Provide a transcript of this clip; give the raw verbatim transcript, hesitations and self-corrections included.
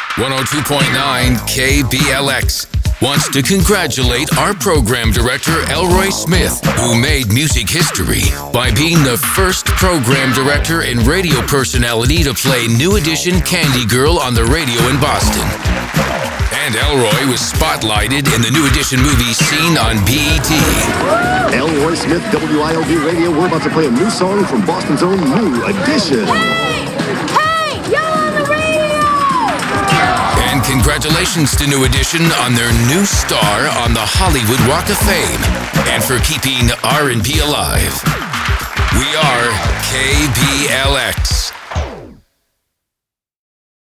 one oh two point nine K B L X wants to congratulate our program director, Elroy Smith, who made music history by being the first program director and radio personality to play New Edition Candy Girl on the radio in Boston. And Elroy was spotlighted in the New Edition movie Scene on B E T. Elroy Smith, W I L D Radio. We're about to play a new song from Boston's own New Edition. Hey! Hey! Y'all on the radio! And congratulations to New Edition on their new star on the Hollywood Walk of Fame and for keeping R and B alive. We are K B L X.